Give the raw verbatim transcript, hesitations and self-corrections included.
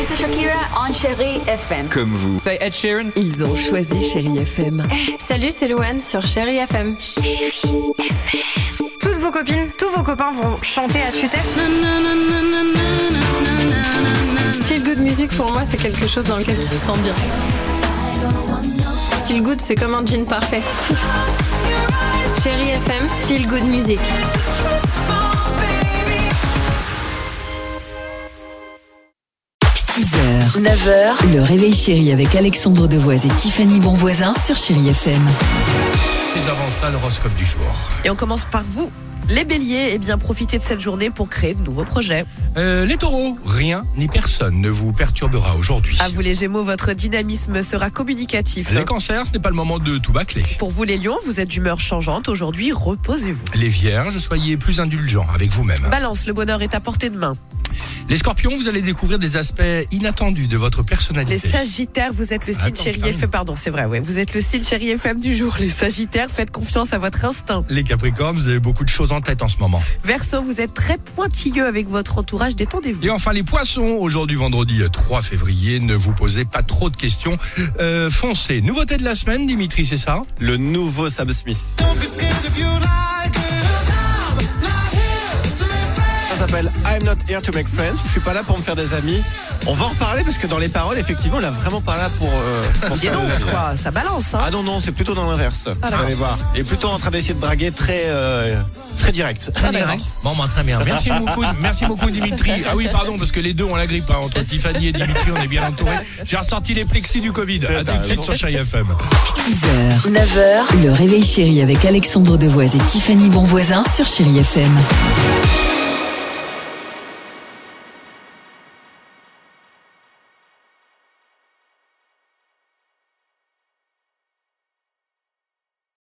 c'est Shakira on Chérie F M. Comme vous. C'est Ed Sheeran. Ils ont choisi Chérie F M. Hey, salut, c'est Louane sur Chérie F M. Chérie F M. Toutes vos copines, tous vos copains vont chanter à tue-tête. Feel good music pour moi, c'est quelque chose dans lequel tu te sens bien. Feel good, c'est comme un jean parfait. Chérie F M, feel good music. six heures, neuf heures, le réveil chéri avec Alexandre Devoise et Tiffany Bonvoisin sur Chérie F M. Et avant ça, l'horoscope du jour. Et on commence par vous. Les béliers, eh bien, profitez de cette journée pour créer de nouveaux projets. Euh, les taureaux, rien ni personne ne vous perturbera aujourd'hui. À vous les gémeaux, votre dynamisme sera communicatif. Les cancers, ce n'est pas le moment de tout bâcler. Pour vous les lions, vous êtes d'humeur changeante. Aujourd'hui, reposez-vous. Les vierges, soyez plus indulgents avec vous-même. Balance, le bonheur est à portée de main. Les scorpions, vous allez découvrir des aspects inattendus de votre personnalité. Les sagittaires, vous êtes le signe Attends, chéri pardon. F M. Pardon, c'est vrai, ouais. Vous êtes le signe chéri F M du jour. Les sagittaires, faites confiance à votre instinct. Les capricornes, vous avez beaucoup de choses en tête en ce moment. Verseau, vous êtes très pointilleux avec votre entourage. Détendez-vous. Et enfin les poissons, aujourd'hui vendredi trois février, ne vous posez pas trop de questions. Euh, foncez. Nouveauté de la semaine, Dimitri, c'est ça? Le nouveau Sam Smith. Ça s'appelle I'm not here to make friends. Je suis pas là pour me faire des amis. On va en reparler parce que dans les paroles, effectivement, on est vraiment pas là pour. Euh, pour Il faire dénonce, des- quoi. Ça balance, hein. Ah non non, c'est plutôt dans l'inverse. Vous d'accord. allez voir. Il est plutôt en train d'essayer de draguer très euh, très direct. Ah, d'accord. Bon, bah, très bien. Merci beaucoup, merci beaucoup Dimitri. Ah oui, pardon, parce que les deux ont la grippe. Hein. Entre Tiffany et Dimitri, on est bien entourés. J'ai ressorti les plexis du Covid. À tout de suite sur Chérie F M. six heures, neuf heures, le réveil chéri avec Alexandre Devoise et Tiffany Bonvoisin sur Chérie F M.